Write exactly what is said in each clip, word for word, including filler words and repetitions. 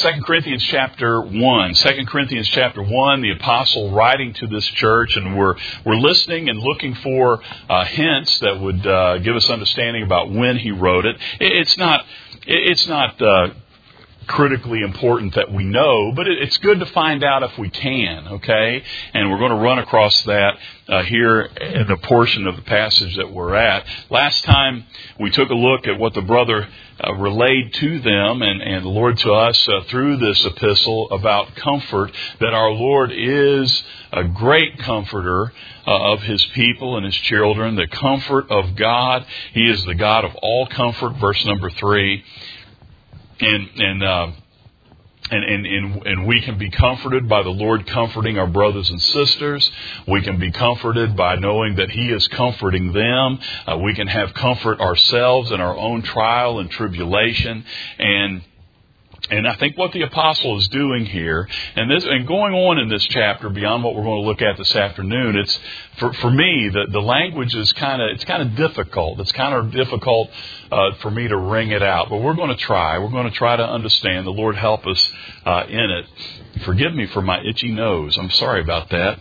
Second Corinthians chapter one. Second Corinthians chapter one, the apostle writing to this church, and we're we're listening and looking for uh, hints that would uh, give us understanding about when he wrote it. It's not it's not uh, critically important that we know, but it's good to find out if we can, okay? And we're going to run across that uh, here in the portion of the passage that we're at. Last time we took a look at what the brother uh, relayed to them and, and the Lord to us uh, through this epistle about comfort, that our Lord is a great comforter uh, of His people and His children, the comfort of God. He is the God of all comfort, verse number three. And and, uh, and and and and we can be comforted by the Lord comforting our brothers and sisters. We can be comforted by knowing that He is comforting them. Uh, we can have comfort ourselves in our own trial and tribulation. And And I think what the apostle is doing here, and this, and going on in this chapter beyond what we're going to look at this afternoon, it's for for me the the language is kind of it's kind of difficult. It's kind of difficult uh, for me to wring it out, but we're going to try. We're going to try to understand. The Lord help us uh, in it. Forgive me for my itchy nose. I'm sorry about that.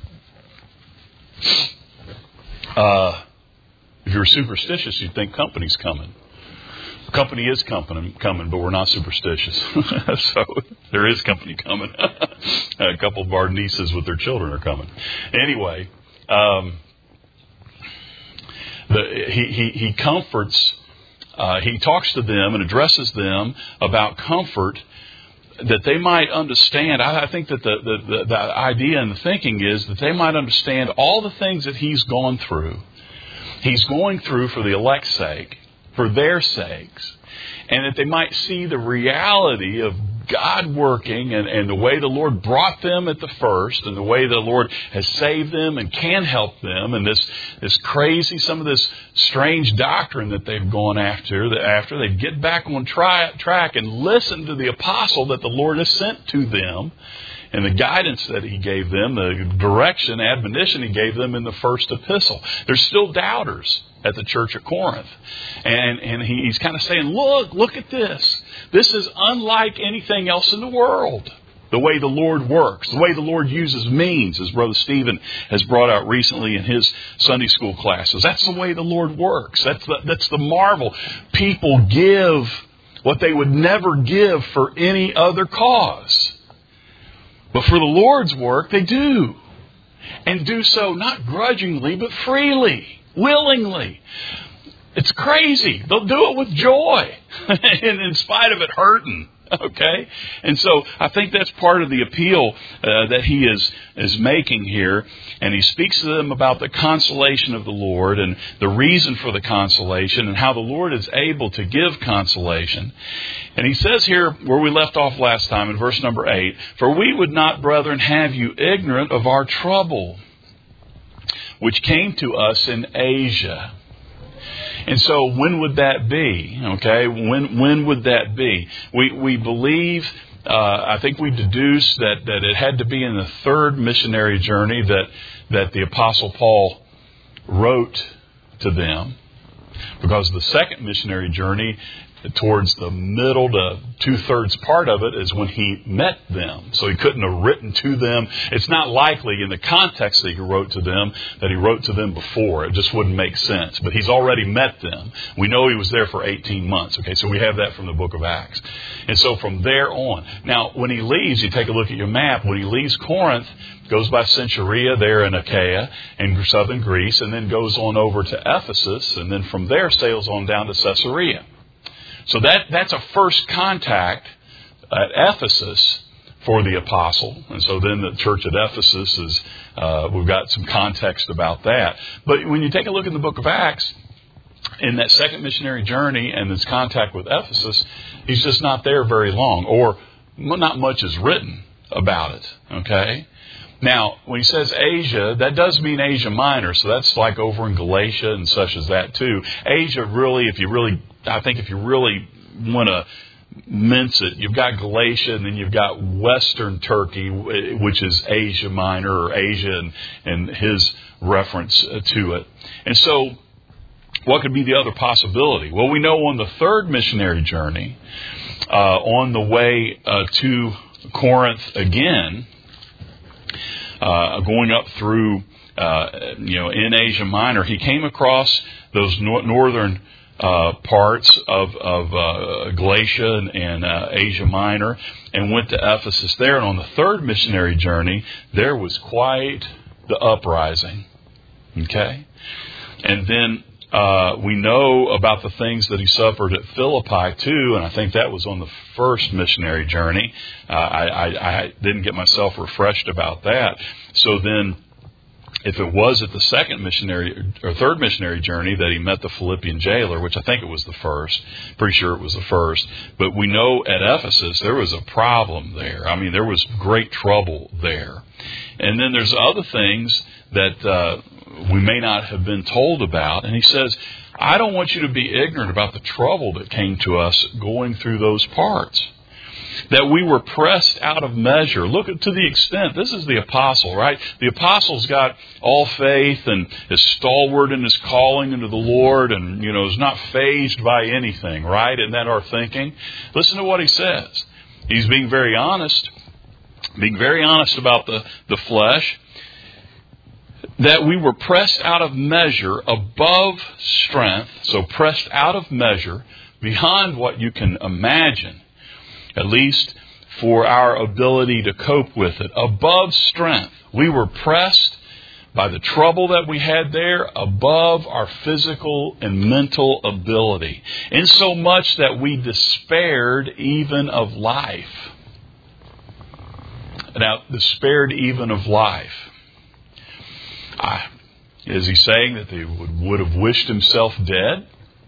Uh, if you're superstitious, you'd think company's coming. Company is company coming, but we're not superstitious. So there is company coming. A couple of our nieces with their children are coming. Anyway, um, the, he, he, he comforts, uh, he talks to them and addresses them about comfort that they might understand. I, I think that the, the, the, the idea and the thinking is that they might understand all the things that he's gone through. He's going through for the elect's sake, for their sakes, and that they might see the reality of God working and, and the way the Lord brought them at the first, and the way the Lord has saved them and can help them, and this this crazy, some of this strange doctrine that they've gone after, that after they get back on try, track and listen to the apostle that the Lord has sent to them, and the guidance that He gave them, the direction, admonition He gave them in the first epistle. There's still doubters at the church of Corinth. And, and he, he's kind of saying, look, look at this. This is unlike anything else in the world. The way the Lord works, the way the Lord uses means, as Brother Stephen has brought out recently in his Sunday school classes. That's the way the Lord works. That's the, that's the marvel. People give what they would never give for any other cause. But for the Lord's work, they do. And do so not grudgingly, but freely, willingly. It's crazy. They'll do it with joy. And in spite of it hurting. Okay? And so I think that's part of the appeal uh, that he is, is making here. And he speaks to them about the consolation of the Lord and the reason for the consolation and how the Lord is able to give consolation. And he says here where we left off last time in verse number eight, "For we would not, brethren, have you ignorant of our trouble, which came to us in Asia." And so when would that be? Okay, when when would that be? We we believe, uh, I think we deduced that, that it had to be in the third missionary journey that, that the Apostle Paul wrote to them. Because the second missionary journey, towards the middle to two-thirds part of it, is when he met them. So he couldn't have written to them. It's not likely in the context that he wrote to them that he wrote to them before. It just wouldn't make sense. But he's already met them. We know he was there for eighteen months. Okay, so we have that from the book of Acts. And so from there on. Now, when he leaves, you take a look at your map. When he leaves Corinth, goes by Cenchrea there in Achaia in southern Greece, and then goes on over to Ephesus, and then from there sails on down to Caesarea. So that that's a first contact at Ephesus for the apostle. And so then the church at Ephesus is, uh, we've got some context about that. But when you take a look in the book of Acts, in that second missionary journey and his contact with Ephesus, he's just not there very long, or not much is written about it. Okay? Now, when he says Asia, that does mean Asia Minor. So that's like over in Galatia and such as that too. Asia really, if you really, I think if you really want to mince it, you've got Galatia and then you've got Western Turkey, which is Asia Minor or Asia and, and his reference to it. And so what could be the other possibility? Well, we know on the third missionary journey uh, on the way uh, to Corinth again, uh, going up through, uh, you know, in Asia Minor, he came across those nor- northern uh, parts of, of uh, Galatia and, and uh, Asia Minor, and went to Ephesus there. And on the third missionary journey, there was quite the uprising. Okay? And then uh, we know about the things that he suffered at Philippi too, and I think that was on the first missionary journey. Uh, I, I, I didn't get myself refreshed about that. So then, if it was at the second missionary or third missionary journey that he met the Philippian jailer, which I think it was the first, pretty sure it was the first, but we know at Ephesus there was a problem there. I mean, there was great trouble there. And then there's other things that uh, we may not have been told about. And he says, I don't want you to be ignorant about the trouble that came to us going through those parts. That we were pressed out of measure. Look at, to the extent, this is the apostle, right? The apostle's got all faith and is stalwart in his calling into the Lord and, you know, is not fazed by anything, right? Isn't that our thinking? Listen to what he says. He's being very honest, being very honest about the, the flesh. That we were pressed out of measure above strength, so pressed out of measure beyond what you can imagine. At least for our ability to cope with it. Above strength. We were pressed by the trouble that we had there above our physical and mental ability. In so much that we despaired even of life. Now, despaired even of life. I, is he saying that he would, would have wished himself dead?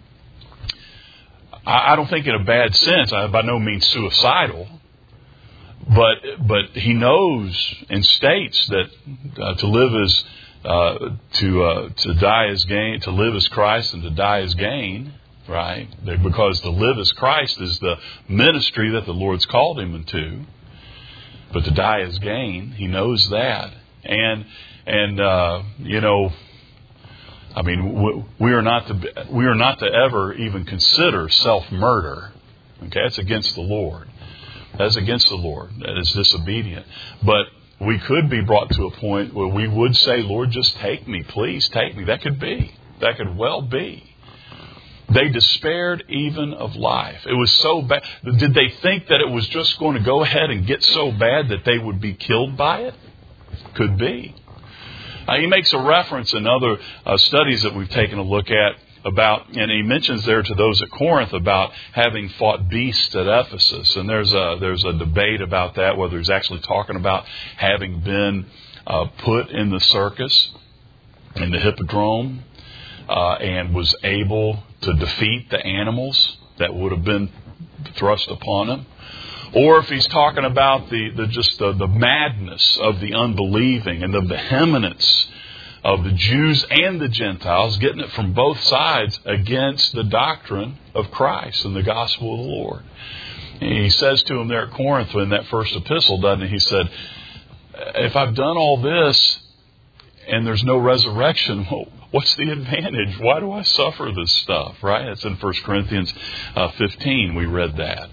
I don't think in a bad sense. I by no means suicidal, but but he knows and states that uh, to live is uh, to uh, to die is gain. To live is Christ, and to die is gain. Right? Because to live as Christ is the ministry that the Lord's called him into, but to die is gain. He knows that, and and uh, you know. I mean, we are not to we are not to ever even consider self-murder. Okay, that's against the Lord. That's against the Lord. That is disobedient. But we could be brought to a point where we would say, "Lord, just take me, please, take me." That could be. That could well be. They despaired even of life. It was so bad. Did they think that it was just going to go ahead and get so bad that they would be killed by it? Could be. Uh, he makes a reference in other uh, studies that we've taken a look at about, and he mentions there to those at Corinth about having fought beasts at Ephesus. And there's a there's a debate about that, whether he's actually talking about having been uh, put in the circus, in the hippodrome, uh, and was able to defeat the animals that would have been thrust upon him. Or if he's talking about the, the just the, the madness of the unbelieving and the vehemence of the Jews and the Gentiles, getting it from both sides against the doctrine of Christ and the gospel of the Lord. And he says to them there at Corinth in that first epistle, doesn't he? He said, if I've done all this and there's no resurrection, well, what's the advantage? Why do I suffer this stuff? Right? It's in First Corinthians uh, fifteen. We read that.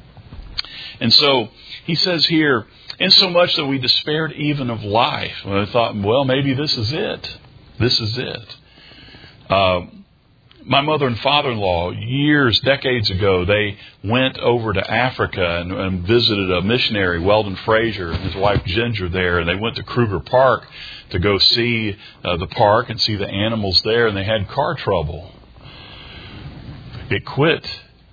And so he says here, insomuch that we despaired even of life. And I thought, well, maybe this is it. This is it. Uh, my mother and father-in-law, years, decades ago, they went over to Africa and, and visited a missionary, Weldon Frazier, and his wife Ginger there. And they went to Kruger Park to go see uh, the park and see the animals there. And they had car trouble. It quit.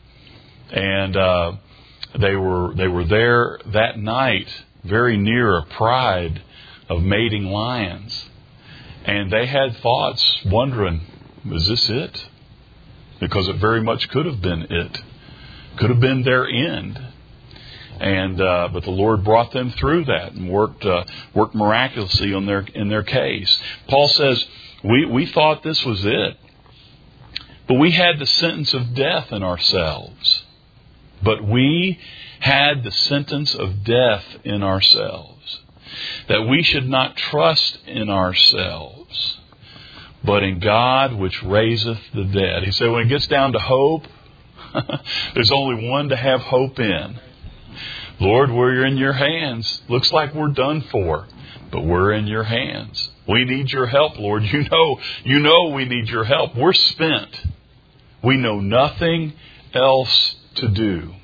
And Uh, They were they were there that night, very near a pride of mating lions, and they had thoughts, wondering, "Is this it?" Because it very much could have been it, could have been their end. And uh, but the Lord brought them through that and worked uh, worked miraculously on their in their case. Paul says, "We we thought this was it, but we had the sentence of death in ourselves." But we had the sentence of death in ourselves, that we should not trust in ourselves, but in God which raiseth the dead. He said when it gets down to hope, There's only one to have hope in. Lord, we're in your hands. Looks like we're done for, but we're in your hands. We need your help, Lord. You know, you know we need your help. We're spent. We know nothing else to do.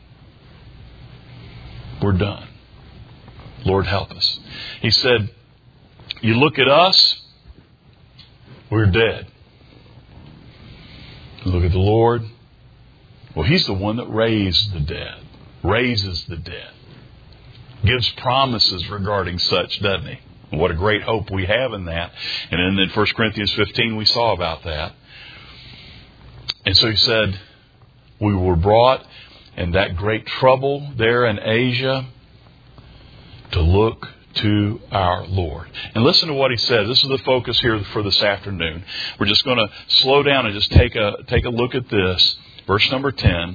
We're done. Lord, help us. He said, you look at us, we're dead. You look at the Lord, well, He's the one that raised the dead, raises the dead, gives promises regarding such, doesn't He? And what a great hope we have in that. And then in First Corinthians fifteen, we saw about that. And so He said, we were brought in that great trouble there in Asia to look to our Lord. And listen to what He says. This is the focus here for this afternoon. We're just going to slow down and just take a take a look at this. Verse number ten.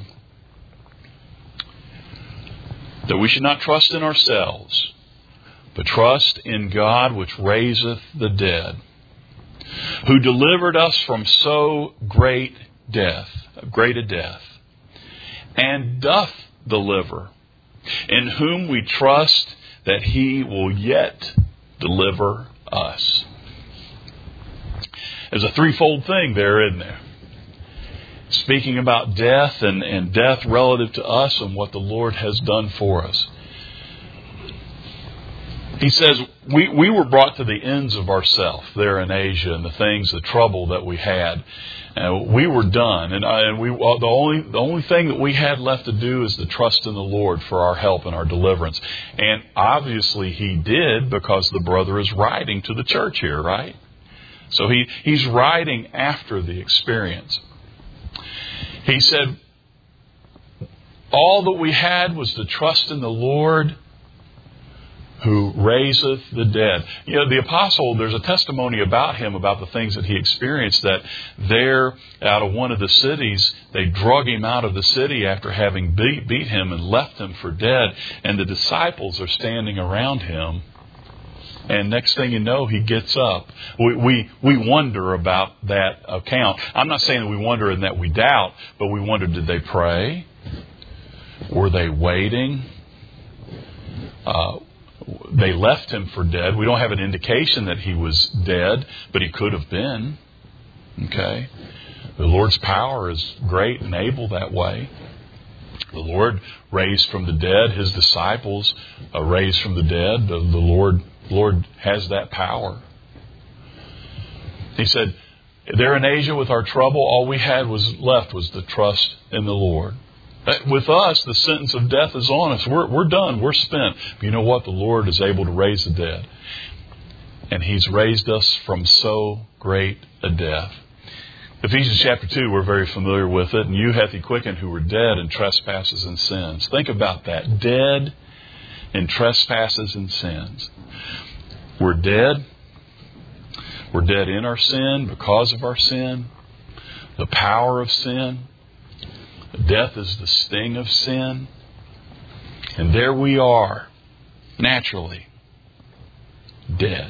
That we should not trust in ourselves, but trust in God which raiseth the dead, who delivered us from so great death, great a death, and doth deliver, in whom we trust that He will yet deliver us. There's a threefold thing there, isn't there? Speaking about death and, and death relative to us and what the Lord has done for us. He says, we, we were brought to the ends of ourself there in Asia and the things, the trouble that we had. And we were done. And, I, and we well, the only the only thing that we had left to do is to trust in the Lord for our help and our deliverance. And obviously He did, because the brother is writing to the church here, right? So he, he's writing after the experience. He said, all that we had was to trust in the Lord who raiseth the dead. You know, the apostle, there's a testimony about him, about the things that he experienced, that there, out of one of the cities, they drug him out of the city after having beat, beat him and left him for dead. And the disciples are standing around him. And next thing you know, he gets up. We, we, we wonder about that account. I'm not saying that we wonder and that we doubt, but we wonder, did they pray? Were they waiting? Uh, They left him for dead. We don't have an indication that he was dead, but he could have been. Okay? The Lord's power is great and able that way. The Lord raised from the dead. His disciples uh, raised from the dead. The, the Lord, Lord has that power. He said, there in Asia with our trouble, all we had was left was to trust in the Lord. With us, the sentence of death is on us. We're, we're done. We're spent. But you know what? The Lord is able to raise the dead. And He's raised us from so great a death. Ephesians chapter two, we're very familiar with it. And you hath He quickened who were dead in trespasses and sins. Think about that. Dead in trespasses and sins. We're dead. We're dead in our sin because of our sin. The power of sin. Death is the sting of sin. And there we are, naturally, dead.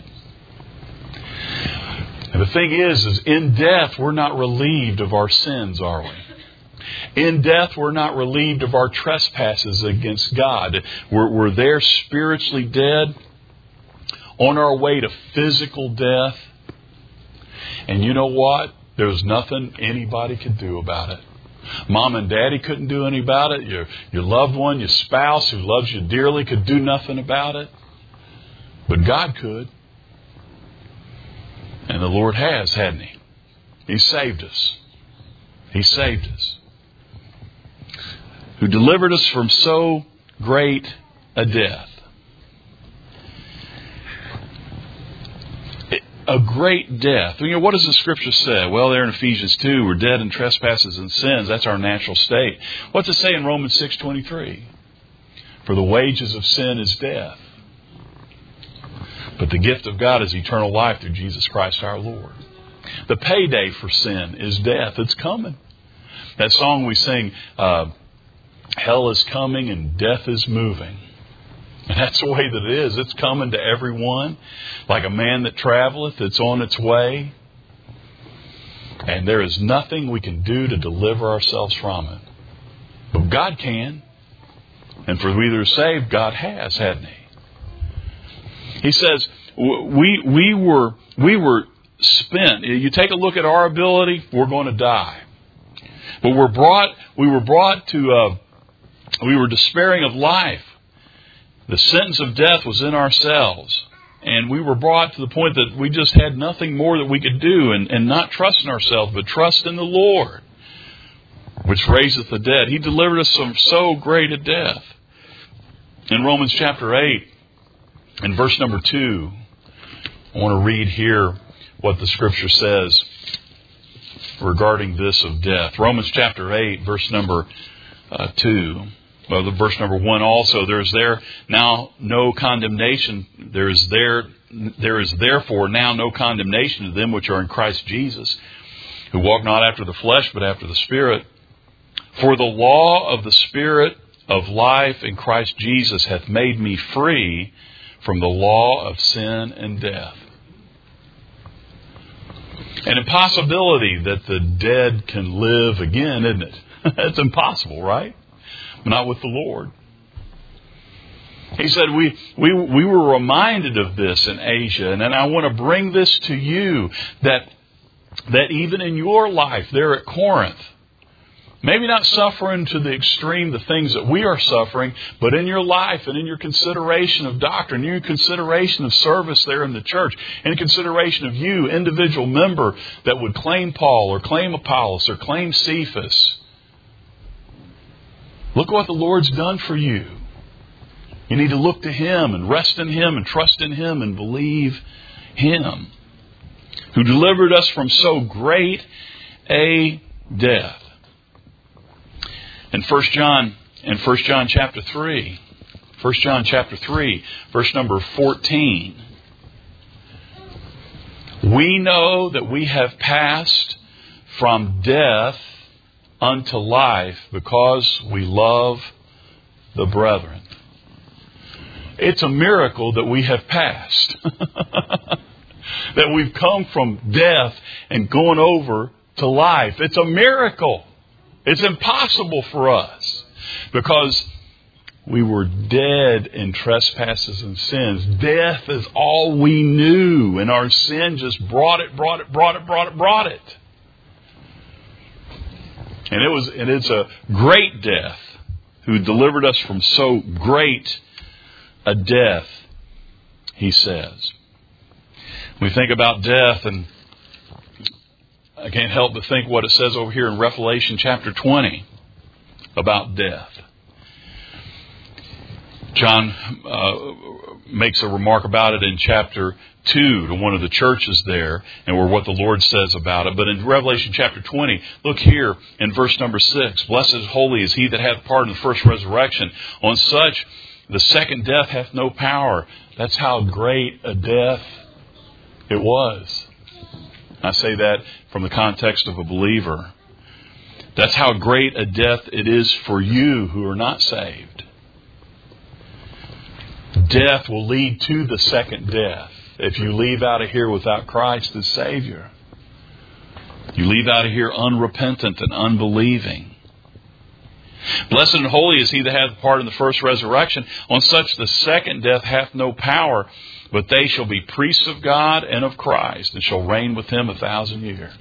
And the thing is, is in death, we're not relieved of our sins, are we? In death, we're not relieved of our trespasses against God. We're, we're there spiritually dead, on our way to physical death. And you know what? There's nothing anybody could do about it. Mom and Daddy couldn't do anything about it. Your, your loved one, your spouse who loves you dearly could do nothing about it. But God could. And the Lord has, hadn't He? He saved us. He saved us. Who delivered us from so great a death. A great death. You know, what does the Scripture say? Well, there in Ephesians two, we're dead in trespasses and sins. That's our natural state. What's it say in Romans six twenty-three? For the wages of sin is death. But the gift of God is eternal life through Jesus Christ our Lord. The payday for sin is death. It's coming. That song we sing, uh, hell is coming and death is moving. And that's the way that it is. It's coming to everyone. Like a man that traveleth, it's on its way. And there is nothing we can do to deliver ourselves from it. But God can. And for we that are saved, God has, hadn't He? He says, we, we were, we were spent. You take a look at our ability, we're going to die. But we're brought, we were brought to, uh, we were despairing of life. The sentence of death was in ourselves. And we were brought to the point that we just had nothing more that we could do, and, and not trust in ourselves, but trust in the Lord, which raiseth the dead. He delivered us from so great a death. In Romans chapter eight, in verse number two, I want to read here what the Scripture says regarding this of death. Romans chapter eight, verse number uh, two. Well, the verse number one also, there is there now no condemnation. There is there there is therefore now no condemnation to them which are in Christ Jesus, who walk not after the flesh, but after the Spirit. For the law of the Spirit of life in Christ Jesus hath made me free from the law of sin and death. An impossibility that the dead can live again, isn't it? It's impossible, right? Not with the Lord. He said we, we, we were reminded of this in Asia, and, and I want to bring this to you, that, that even in your life there at Corinth, maybe not suffering to the extreme the things that we are suffering, but in your life and in your consideration of doctrine, in your consideration of service there in the church, in consideration of you, individual member that would claim Paul or claim Apollos or claim Cephas. Look what the Lord's done for you. You need to look to Him and rest in Him and trust in Him and believe Him, who delivered us from so great a death. In First John, in First John chapter three, First John chapter three, verse number fourteen, we know that we have passed from death unto life because we love the brethren. It's a miracle that we have passed. That we've come from death and going over to life. It's a miracle. It's impossible for us because we were dead in trespasses and sins. Death is all we knew, and our sin just brought it, brought it, brought it, brought it, brought it. And it was, and it's a great death who delivered us from so great a death, he says. We think about death, and I can't help but think what it says over here in Revelation chapter twenty about death. John uh, makes a remark about it in chapter two to one of the churches there, and where what the Lord says about it. But in Revelation chapter twenty, look here in verse number six. Blessed and holy is he that hath part in the first resurrection. On such the second death hath no power. That's how great a death it was. I say that from the context of a believer. That's how great a death it is for you who are not saved. Death will lead to the second death. If you leave out of here without Christ as Savior, you leave out of here unrepentant and unbelieving. Blessed and holy is he that hath part in the first resurrection. On such the second death hath no power, but they shall be priests of God and of Christ, and shall reign with him a thousand years.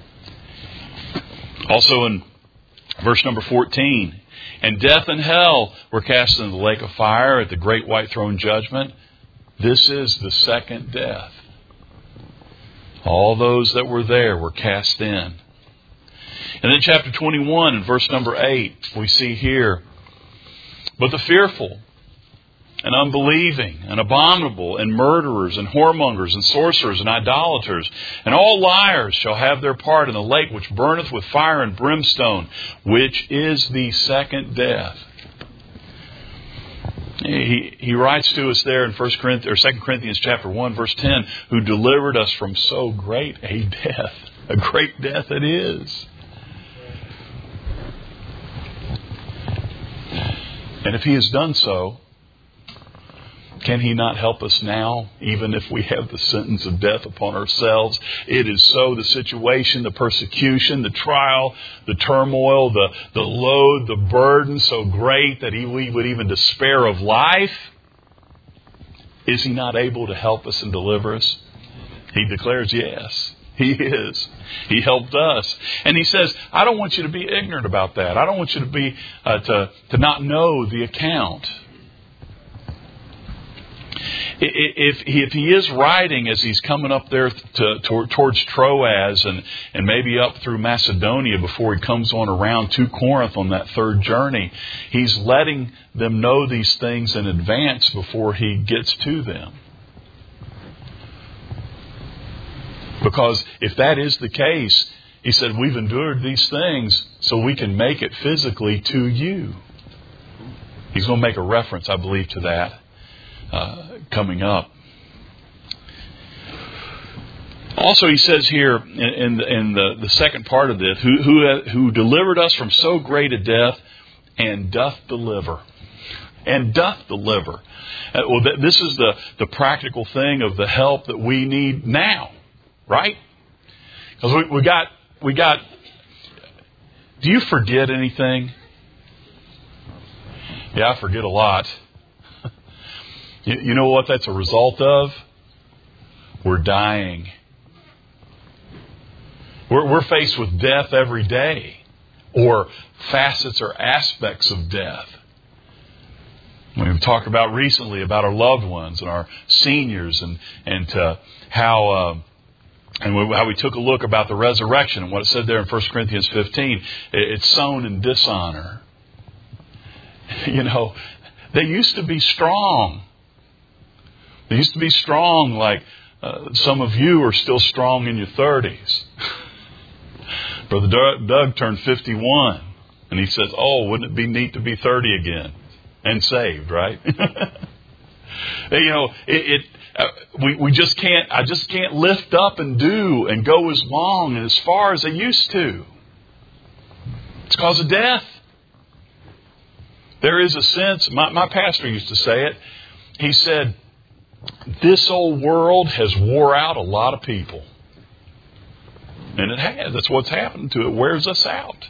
Also in verse number fourteen, and death and hell were cast into the lake of fire at the great white throne judgment. This is the second death. All those that were there were cast in. And then chapter twenty-one and verse number eight, we see here, but the fearful and unbelieving and abominable and murderers and whoremongers and sorcerers and idolaters and all liars shall have their part in the lake which burneth with fire and brimstone, which is the second death. He, he writes to us there in First Corinthians or Second Corinthians chapter one, verse ten, who delivered us from so great a death. A great death it is. And if he has done so, Can He not help us now, even if we have the sentence of death upon ourselves? It is so, the situation, the persecution, the trial, the turmoil, the, the load, the burden so great that he, we would even despair of life. Is He not able to help us and deliver us? He declares yes. He is. He helped us. And He says, I don't want you to be ignorant about that. I don't want you to be uh, to, to not know the account. If, if He is writing as He's coming up there to, to, towards Troas and, and maybe up through Macedonia before He comes on around to Corinth on that third journey, He's letting them know these things in advance before He gets to them. Because if that is the case, He said, we've endured these things so we can make it physically to you. He's going to make a reference, I believe, to that. Uh, coming up. Also, He says here in, in, the, in the, the second part of this, who, who, who delivered us from so great a death and doth deliver. And doth deliver. Uh, well, th- this is the, the practical thing of the help that we need now. Right? Because we, we got, we got, do you forget anything? Yeah, I forget a lot. You, you know what that's a result of? We're dying. We're, we're faced with death every day, or facets or aspects of death. We've talked about recently about our loved ones and our seniors, and and uh, how uh, and we, how we took a look about the resurrection and what it said there in First Corinthians fifteen. It's sown in dishonor. You know, they used to be strong. They used to be strong like uh, some of you are still strong in your thirties. Brother Doug, Doug turned fifty-one, and he says, oh, wouldn't it be neat to be thirty again and saved, right? You know, it, it uh, we, we just can't, I just can't lift up and do and go as long and as far as I used to. It's because of death. There is a sense, my, my pastor used to say it, he said, this old world has wore out a lot of people. And it has. That's what's happened to it. It wears us out.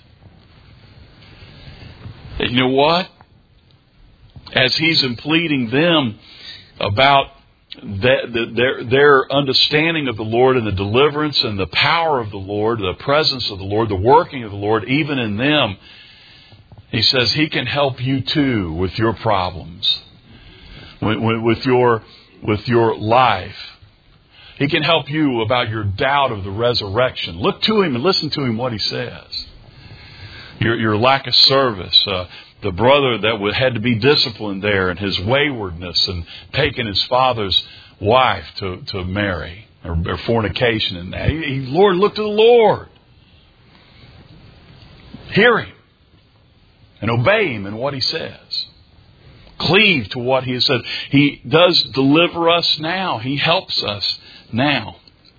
And you know what? As He's impleading them about that, the, their, their understanding of the Lord and the deliverance and the power of the Lord, the presence of the Lord, the working of the Lord, even in them, He says He can help you too with your problems, with, with your with your life. He can help you about your doubt of the resurrection. Look to Him and listen to Him what He says. Your, your lack of service, uh, the brother that had to be disciplined there, and his waywardness and taking his father's wife to, to marry, or, or fornication and that. He, he, Lord, look to the Lord. Hear Him and obey Him in what He says. Cleave to what He has said. He does deliver us now. He helps us now.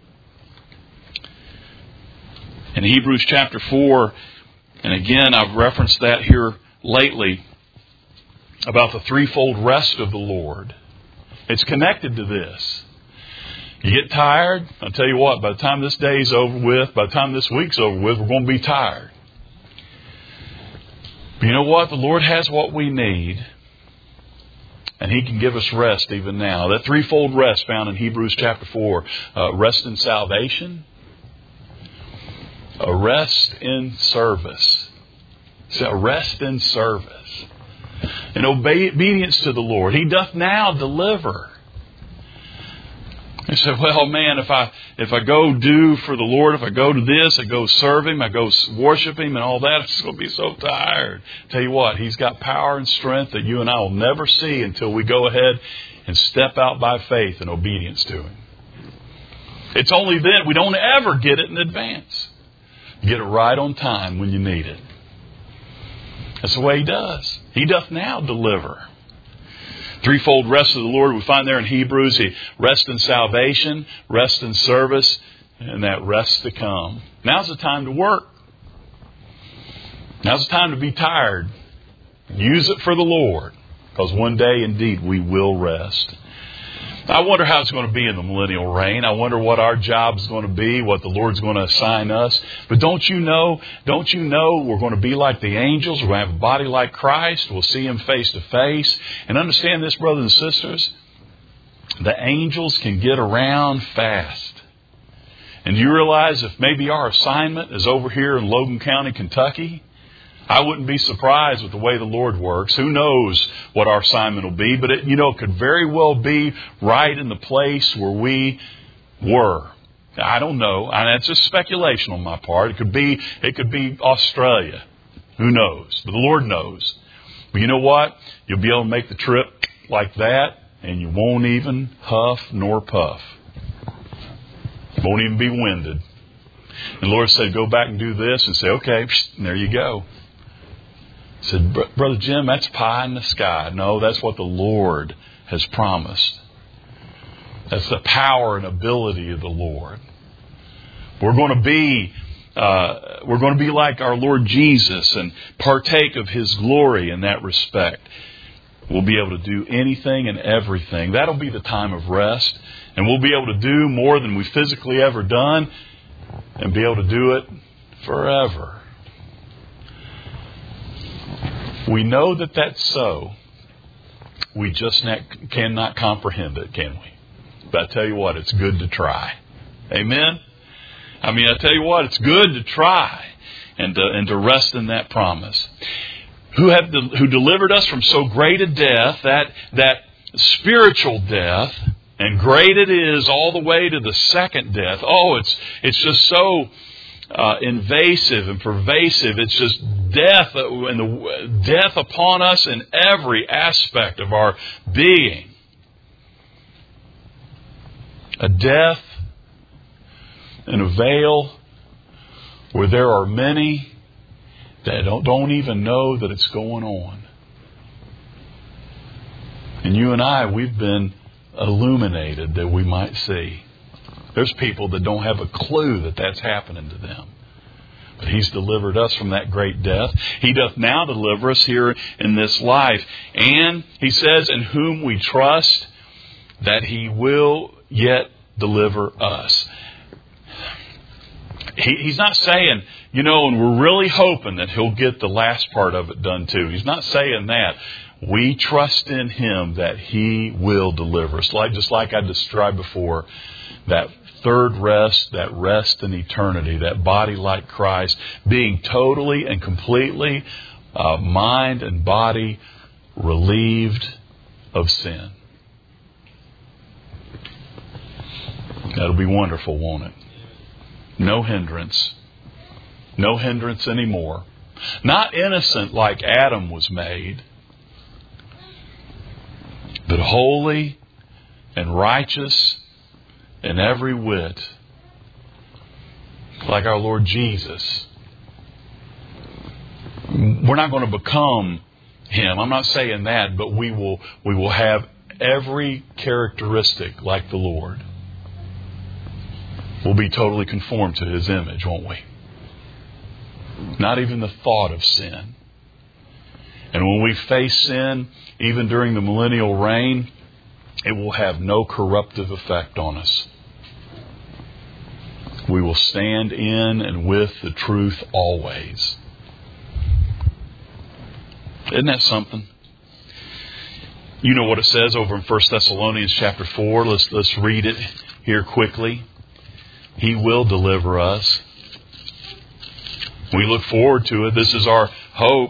In Hebrews chapter four, and again I've referenced that here lately, about the threefold rest of the Lord. It's connected to this. You get tired, I'll tell you what, by the time this day's over with, by the time this week's over with, we're going to be tired. But you know what? The Lord has what we need. And He can give us rest even now. That threefold rest found in Hebrews chapter four. Uh, rest in salvation. A rest in service. So a rest in service. And obedience to the Lord. He doth now deliver. He said, well, man, if I if I go do for the Lord, if I go to this, I go serve Him, I go worship Him and all that, I'm just going to be so tired. Tell you what, He's got power and strength that you and I will never see until we go ahead and step out by faith in obedience to Him. It's only then, we don't ever get it in advance. You get it right on time when you need it. That's the way He does. He doth now deliver. Threefold rest of the Lord we find there in Hebrews. He rest in salvation, rest in service, and that rest to come. Now's the time to work. Now's the time to be tired. Use it for the Lord. Because one day, indeed, we will rest. I wonder how it's going to be in the millennial reign. I wonder what our job is going to be, what the Lord's going to assign us. But don't you know, don't you know we're going to be like the angels. We're going to have a body like Christ. We'll see Him face to face. And understand this, brothers and sisters, the angels can get around fast. And you realize if maybe our assignment is over here in Logan County, Kentucky, I wouldn't be surprised with the way the Lord works. Who knows what our assignment will be, but it, you know, it could very well be right in the place where we were. I don't know. I mean, that's just speculation on my part. It could be, it could be Australia. Who knows? But the Lord knows. But you know what? You'll be able to make the trip like that, and you won't even huff nor puff. Won't even be winded. And the Lord said, go back and do this, and say, okay, and there you go. I said, Brother Jim, that's pie in the sky. No, that's what the Lord has promised. That's the power and ability of the Lord. We're going to be, uh, we're going to be like our Lord Jesus and partake of His glory in that respect. We'll be able to do anything and everything. That'll be the time of rest. And we'll be able to do more than we've physically ever done and be able to do it forever. We know that that's so. We just not, cannot comprehend it, can we? But I tell you what, it's good to try. Amen? I mean, I tell you what, it's good to try and to, and to rest in that promise. Who have who delivered us from so great a death, that that spiritual death, and great it is all the way to the second death. Oh, it's it's just so uh, invasive and pervasive. It's just death and the death upon us in every aspect of our being. A death in a veil where there are many that don't, don't even know that it's going on. And you and I, we've been illuminated that we might see. There's people that don't have a clue that that's happening to them. But He's delivered us from that great death. He doth now deliver us here in this life. And He says, in whom we trust, that He will yet deliver us. He, he's not saying, you know, and we're really hoping that He'll get the last part of it done too. He's not saying that. We trust in Him that He will deliver us. Like, just like I described before, that third rest, that rest in eternity, that body like Christ, being totally and completely uh, mind and body relieved of sin. That'll be wonderful, won't it? No hindrance. No hindrance anymore. Not innocent like Adam was made, but holy and righteous in every whit, like our Lord Jesus. We're not going to become Him. I'm not saying that, but we will we will have every characteristic like the Lord. We'll be totally conformed to His image, won't we? Not even the thought of sin. And when we face sin, even during the millennial reign, it will have no corruptive effect on us. We will stand in and with the truth always. Isn't that something? You know what it says over in First Thessalonians chapter four. Let's, let's read it here quickly. He will deliver us. We look forward to it. This is our hope.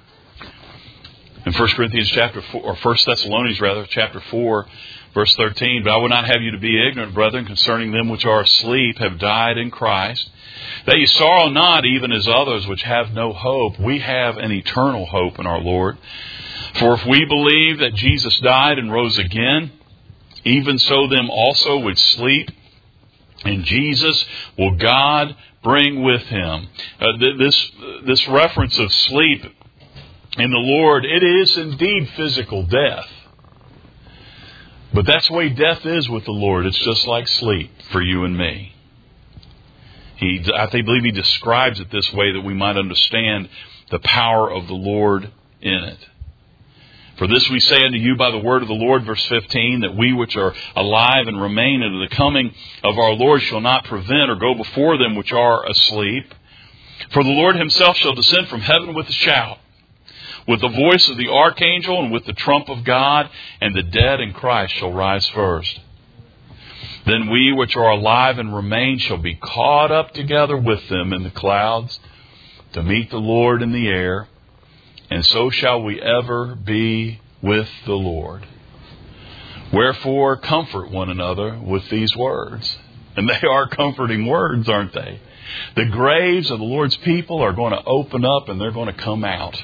In First Corinthians chapter four, or First Thessalonians rather, chapter four, verse thirteen. But I would not have you to be ignorant, brethren, concerning them which are asleep, have died in Christ, that ye sorrow not, even as others which have no hope. We have an eternal hope in our Lord. For if we believe that Jesus died and rose again, even so them also which sleep in Jesus will God bring with Him. Uh, this this reference of sleep in the Lord, it is indeed physical death. But that's the way death is with the Lord. It's just like sleep for you and me. He, I believe He describes it this way that we might understand the power of the Lord in it. For this we say unto you by the word of the Lord, verse fifteen, that we which are alive and remain unto the coming of our Lord shall not prevent or go before them which are asleep. For the Lord himself shall descend from heaven with a shout, with the voice of the archangel, and with the trump of God, and the dead in Christ shall rise first. Then we which are alive and remain shall be caught up together with them in the clouds to meet the Lord in the air, and so shall we ever be with the Lord. Wherefore comfort one another with these words. And they are comforting words, aren't they? The graves of the Lord's people are going to open up and they're going to come out.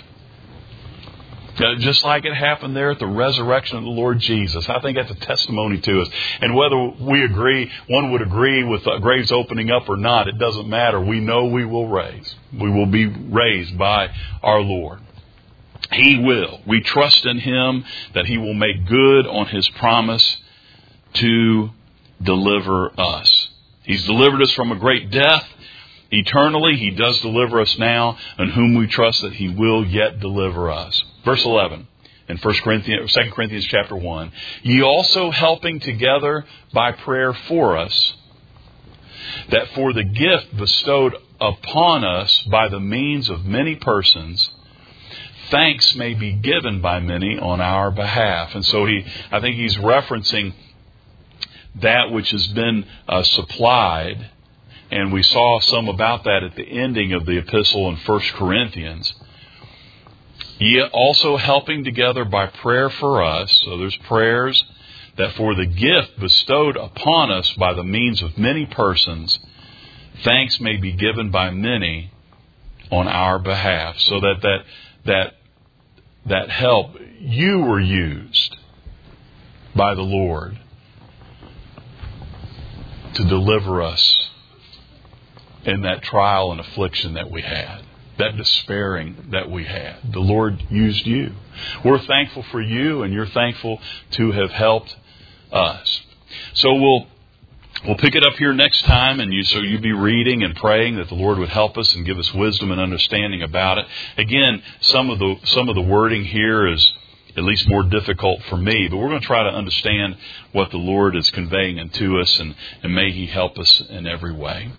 Just like it happened there at the resurrection of the Lord Jesus. I think that's a testimony to us. And whether we agree, one would agree with the graves opening up or not, it doesn't matter. We know we will raise. We will be raised by our Lord. He will. We trust in Him that He will make good on His promise to deliver us. He's delivered us from a great death. Eternally, He does deliver us now, in whom we trust that He will yet deliver us. Verse eleven in First Corinthians, Second Corinthians chapter one. Ye also helping together by prayer for us, that for the gift bestowed upon us by the means of many persons, thanks may be given by many on our behalf. And so he, I think he's referencing that which has been uh, supplied. And we saw some about that at the ending of the epistle in First Corinthians. Ye also helping together by prayer for us. So there's prayers that for the gift bestowed upon us by the means of many persons, thanks may be given by many on our behalf. So that that that that help, you were used by the Lord to deliver us in that trial and affliction that we had, that despairing that we had. The Lord used you. We're thankful for you, and you're thankful to have helped us. So we'll we'll pick it up here next time, and you so you be reading and praying that the Lord would help us and give us wisdom and understanding about it. Again, some of the some of the wording here is at least more difficult for me, but we're going to try to understand what the Lord is conveying unto us, and, and may He help us in every way.